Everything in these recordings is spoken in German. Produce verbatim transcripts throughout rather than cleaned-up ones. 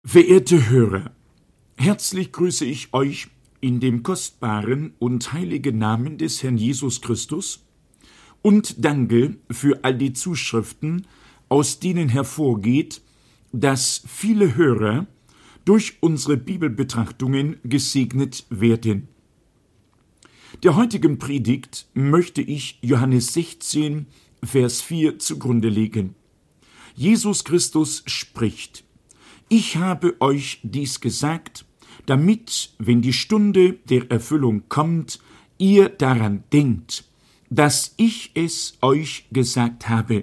Verehrte Hörer, herzlich grüße ich euch in dem kostbaren und heiligen Namen des Herrn Jesus Christus und danke für all die Zuschriften, aus denen hervorgeht, dass viele Hörer durch unsere Bibelbetrachtungen gesegnet werden. Der heutigen Predigt möchte ich Johannes sechzehn, Vers vier zugrunde legen. Jesus Christus spricht: Ich habe euch dies gesagt, damit, wenn die Stunde der Erfüllung kommt, ihr daran denkt, dass ich es euch gesagt habe.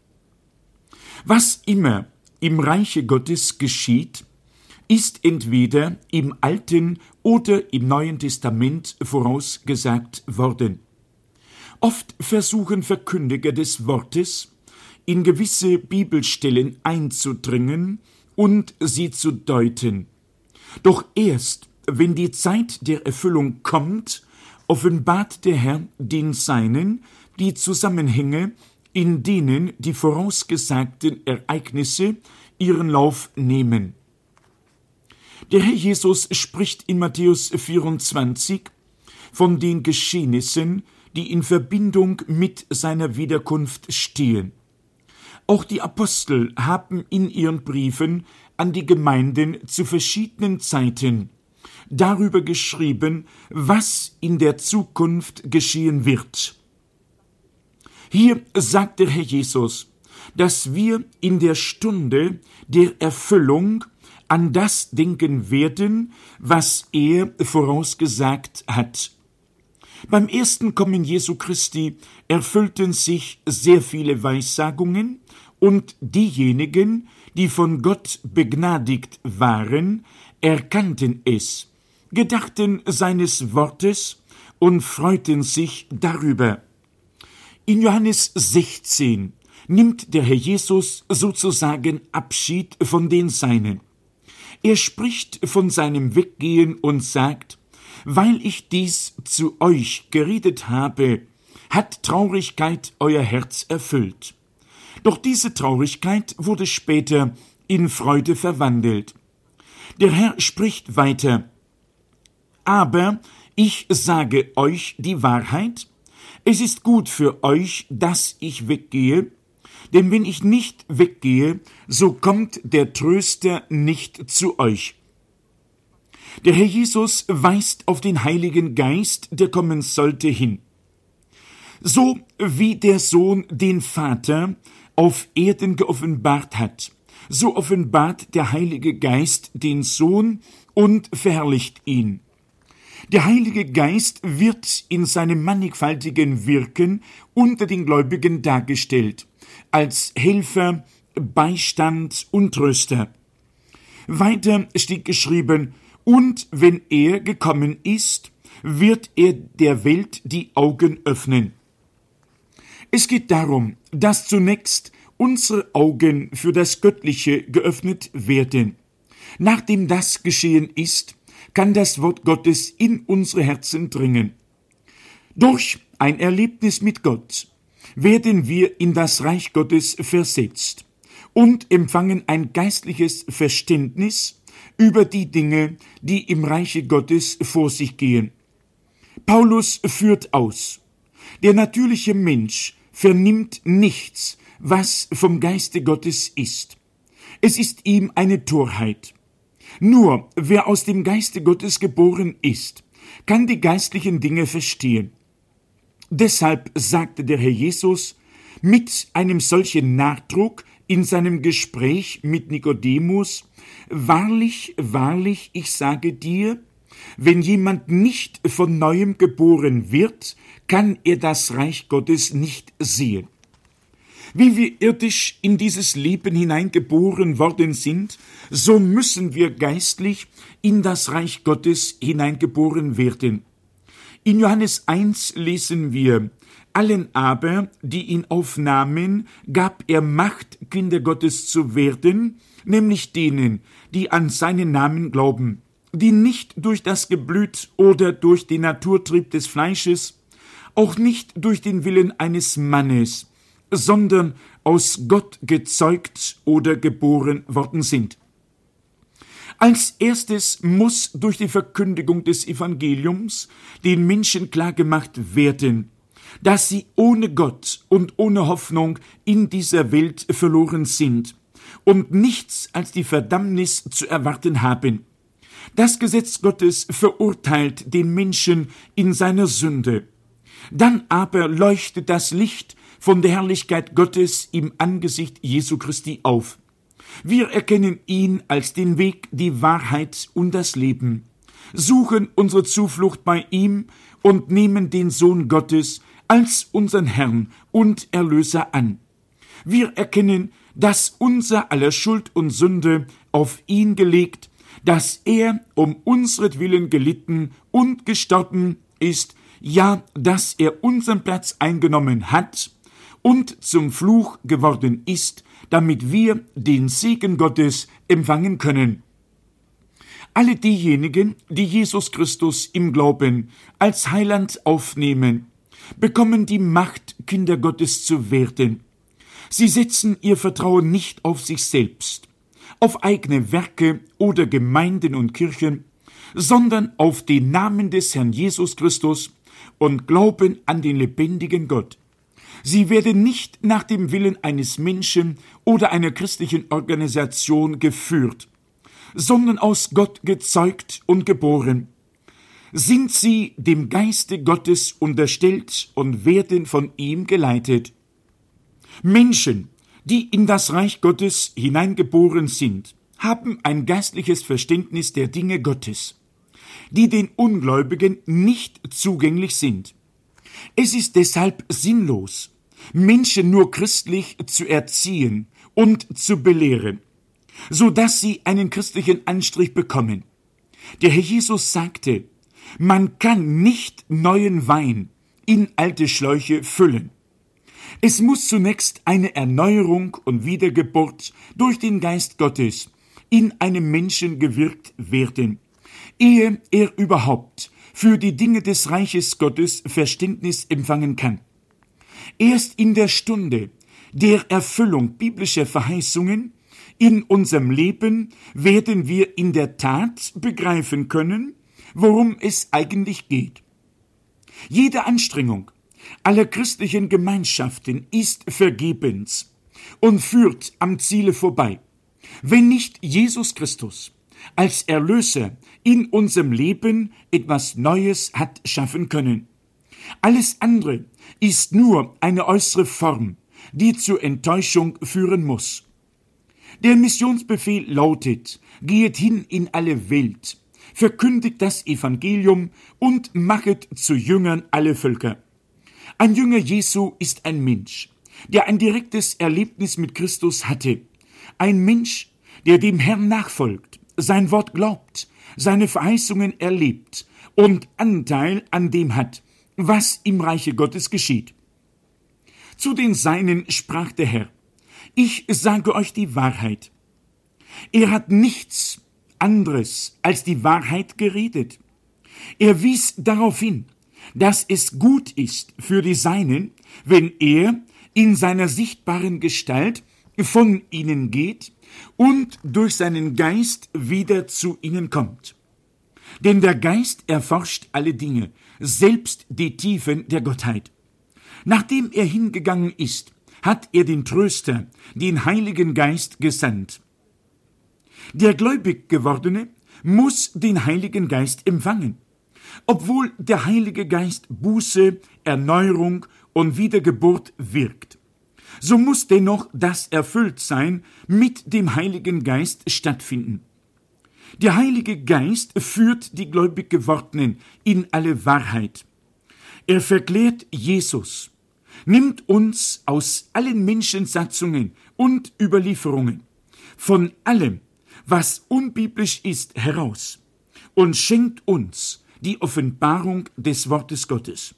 Was immer im Reiche Gottes geschieht, ist entweder im Alten oder im Neuen Testament vorausgesagt worden. Oft versuchen Verkündiger des Wortes, in gewisse Bibelstellen einzudringen und sie zu deuten. Doch erst, wenn die Zeit der Erfüllung kommt, offenbart der Herr den Seinen die Zusammenhänge, in denen die vorausgesagten Ereignisse ihren Lauf nehmen. Der Herr Jesus spricht in Matthäus vierundzwanzig von den Geschehnissen, die in Verbindung mit seiner Wiederkunft stehen. Auch die Apostel haben in ihren Briefen an die Gemeinden zu verschiedenen Zeiten darüber geschrieben, was in der Zukunft geschehen wird. Hier sagt der Herr Jesus, dass wir in der Stunde der Erfüllung an das denken werden, was er vorausgesagt hat. Beim ersten Kommen Jesu Christi erfüllten sich sehr viele Weissagungen, und diejenigen, die von Gott begnadigt waren, erkannten es, gedachten seines Wortes und freuten sich darüber. In Johannes sechzehn nimmt der Herr Jesus sozusagen Abschied von den Seinen. Er spricht von seinem Weggehen und sagt: Weil ich dies zu euch geredet habe, hat Traurigkeit euer Herz erfüllt. Doch diese Traurigkeit wurde später in Freude verwandelt. Der Herr spricht weiter: Aber ich sage euch die Wahrheit, es ist gut für euch, dass ich weggehe, denn wenn ich nicht weggehe, so kommt der Tröster nicht zu euch. Der Herr Jesus weist auf den Heiligen Geist, der kommen sollte, hin. So wie der Sohn den Vater auf Erden geoffenbart hat, so offenbart der Heilige Geist den Sohn und verherrlicht ihn. Der Heilige Geist wird in seinem mannigfaltigen Wirken unter den Gläubigen dargestellt, als Helfer, Beistand und Tröster. Weiter steht geschrieben: Und wenn er gekommen ist, wird er der Welt die Augen öffnen. Es geht darum, dass zunächst unsere Augen für das Göttliche geöffnet werden. Nachdem das geschehen ist, kann das Wort Gottes in unsere Herzen dringen. Durch ein Erlebnis mit Gott werden wir in das Reich Gottes versetzt und empfangen ein geistliches Verständnis über die Dinge, die im Reiche Gottes vor sich gehen. Paulus führt aus: Der natürliche Mensch vernimmt nichts, was vom Geiste Gottes ist. Es ist ihm eine Torheit. Nur wer aus dem Geiste Gottes geboren ist, kann die geistlichen Dinge verstehen. Deshalb sagte der Herr Jesus mit einem solchen Nachdruck in seinem Gespräch mit Nikodemus: Wahrlich, wahrlich, ich sage dir, wenn jemand nicht von Neuem geboren wird, kann er das Reich Gottes nicht sehen. Wie wir irdisch in dieses Leben hineingeboren worden sind, so müssen wir geistlich in das Reich Gottes hineingeboren werden. In Johannes eins lesen wir: Allen aber, die ihn aufnahmen, gab er Macht, Kinder Gottes zu werden, nämlich denen, die an seinen Namen glauben, die nicht durch das Geblüt oder durch den Naturtrieb des Fleisches, auch nicht durch den Willen eines Mannes, sondern aus Gott gezeugt oder geboren worden sind. Als erstes muss durch die Verkündigung des Evangeliums den Menschen klargemacht werden, dass sie ohne Gott und ohne Hoffnung in dieser Welt verloren sind und nichts als die Verdammnis zu erwarten haben. Das Gesetz Gottes verurteilt den Menschen in seiner Sünde. Dann aber leuchtet das Licht von der Herrlichkeit Gottes im Angesicht Jesu Christi auf. Wir erkennen ihn als den Weg, die Wahrheit und das Leben, suchen unsere Zuflucht bei ihm und nehmen den Sohn Gottes als unseren Herrn und Erlöser an. Wir erkennen, dass unser aller Schuld und Sünde auf ihn gelegt, dass er um unsretwillen gelitten und gestorben ist, ja, dass er unseren Platz eingenommen hat und zum Fluch geworden ist, damit wir den Segen Gottes empfangen können. Alle diejenigen, die Jesus Christus im Glauben als Heiland aufnehmen, bekommen die Macht, Kinder Gottes zu werden. Sie setzen ihr Vertrauen nicht auf sich selbst, auf eigene Werke oder Gemeinden und Kirchen, sondern auf den Namen des Herrn Jesus Christus und glauben an den lebendigen Gott. Sie werden nicht nach dem Willen eines Menschen oder einer christlichen Organisation geführt, sondern aus Gott gezeugt und geboren. Sind sie dem Geiste Gottes unterstellt und werden von ihm geleitet. Menschen, die in das Reich Gottes hineingeboren sind, haben ein geistliches Verständnis der Dinge Gottes, die den Ungläubigen nicht zugänglich sind. Es ist deshalb sinnlos, Menschen nur christlich zu erziehen und zu belehren, so dass sie einen christlichen Anstrich bekommen. Der Herr Jesus sagte, man kann nicht neuen Wein in alte Schläuche füllen. Es muss zunächst eine Erneuerung und Wiedergeburt durch den Geist Gottes in einem Menschen gewirkt werden, ehe er überhaupt für die Dinge des Reiches Gottes Verständnis empfangen kann. Erst in der Stunde der Erfüllung biblischer Verheißungen in unserem Leben werden wir in der Tat begreifen können, worum es eigentlich geht. Jede Anstrengung aller christlichen Gemeinschaften ist vergebens und führt am Ziele vorbei, wenn nicht Jesus Christus als Erlöser in unserem Leben etwas Neues hat schaffen können. Alles andere ist nur eine äußere Form, die zur Enttäuschung führen muss. Der Missionsbefehl lautet, geht hin in alle Welt, verkündigt das Evangelium und machet zu Jüngern alle Völker. Ein Jünger Jesu ist ein Mensch, der ein direktes Erlebnis mit Christus hatte. Ein Mensch, der dem Herrn nachfolgt, sein Wort glaubt, seine Verheißungen erlebt und Anteil an dem hat, was im Reiche Gottes geschieht. Zu den Seinen sprach der Herr, ich sage euch die Wahrheit. Er hat nichts anderes als die Wahrheit geredet. Er wies darauf hin, dass es gut ist für die Seinen, wenn er in seiner sichtbaren Gestalt von ihnen geht und durch seinen Geist wieder zu ihnen kommt. Denn der Geist erforscht alle Dinge, selbst die Tiefen der Gottheit. Nachdem er hingegangen ist, hat er den Tröster, den Heiligen Geist, gesandt. Der gläubig Gewordene muss den Heiligen Geist empfangen. Obwohl der Heilige Geist Buße, Erneuerung und Wiedergeburt wirkt, so muss dennoch das Erfülltsein mit dem Heiligen Geist stattfinden. Der Heilige Geist führt die gläubig Gewordenen in alle Wahrheit. Er verklärt Jesus, nimmt uns aus allen Menschensatzungen und Überlieferungen, von allem, was unbiblisch ist, heraus und schenkt uns die Offenbarung des Wortes Gottes.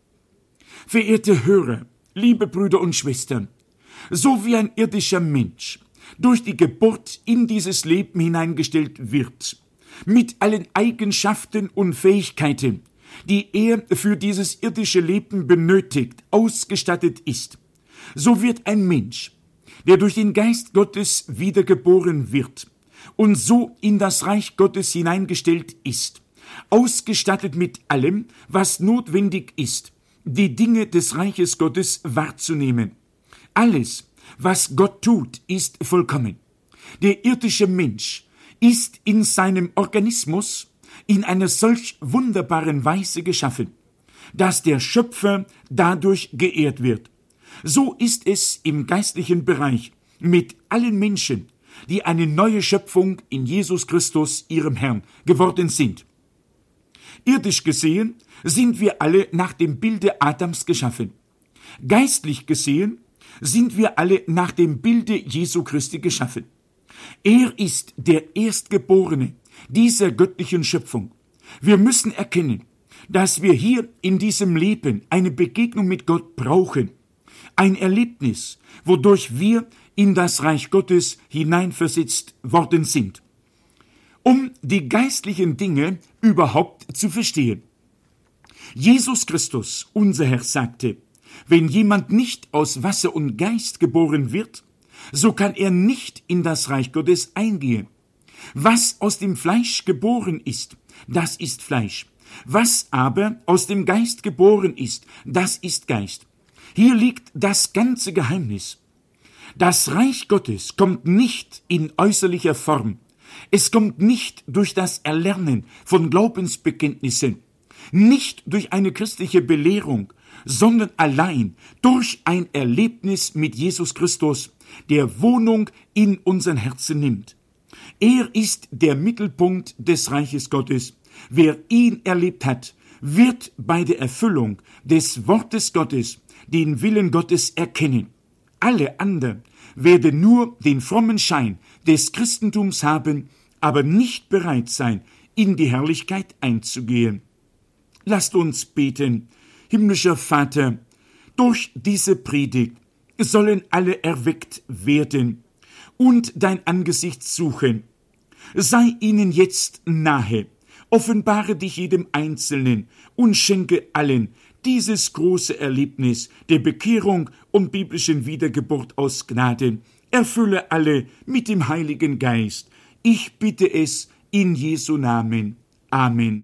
Verehrte Hörer, liebe Brüder und Schwestern, so wie ein irdischer Mensch durch die Geburt in dieses Leben hineingestellt wird, mit allen Eigenschaften und Fähigkeiten, die er für dieses irdische Leben benötigt, ausgestattet ist, so wird ein Mensch, der durch den Geist Gottes wiedergeboren wird und so in das Reich Gottes hineingestellt ist, ausgestattet mit allem, was notwendig ist, die Dinge des Reiches Gottes wahrzunehmen. Alles, was Gott tut, ist vollkommen. Der irdische Mensch ist in seinem Organismus in einer solch wunderbaren Weise geschaffen, dass der Schöpfer dadurch geehrt wird. So ist es im geistlichen Bereich mit allen Menschen, die eine neue Schöpfung in Jesus Christus, ihrem Herrn, geworden sind. Irdisch gesehen sind wir alle nach dem Bilde Adams geschaffen. Geistlich gesehen sind wir alle nach dem Bilde Jesu Christi geschaffen. Er ist der Erstgeborene dieser göttlichen Schöpfung. Wir müssen erkennen, dass wir hier in diesem Leben eine Begegnung mit Gott brauchen. Ein Erlebnis, wodurch wir in das Reich Gottes hineinversetzt worden sind, um die geistlichen Dinge überhaupt zu verstehen. Jesus Christus, unser Herr, sagte, wenn jemand nicht aus Wasser und Geist geboren wird, so kann er nicht in das Reich Gottes eingehen. Was aus dem Fleisch geboren ist, das ist Fleisch. Was aber aus dem Geist geboren ist, das ist Geist. Hier liegt das ganze Geheimnis. Das Reich Gottes kommt nicht in äußerlicher Form. Es kommt nicht durch das Erlernen von Glaubensbekenntnissen, nicht durch eine christliche Belehrung, sondern allein durch ein Erlebnis mit Jesus Christus, der Wohnung in unseren Herzen nimmt. Er ist der Mittelpunkt des Reiches Gottes. Wer ihn erlebt hat, wird bei der Erfüllung des Wortes Gottes den Willen Gottes erkennen. Alle anderen werden nur den frommen Schein des Christentums haben, aber nicht bereit sein, in die Herrlichkeit einzugehen. Lasst uns beten. Himmlischer Vater, durch diese Predigt sollen alle erweckt werden und dein Angesicht suchen. Sei ihnen jetzt nahe, offenbare dich jedem Einzelnen und schenke allen dieses große Erlebnis der Bekehrung und biblischen Wiedergeburt aus Gnade. Erfülle alle mit dem Heiligen Geist. Ich bitte es in Jesu Namen. Amen.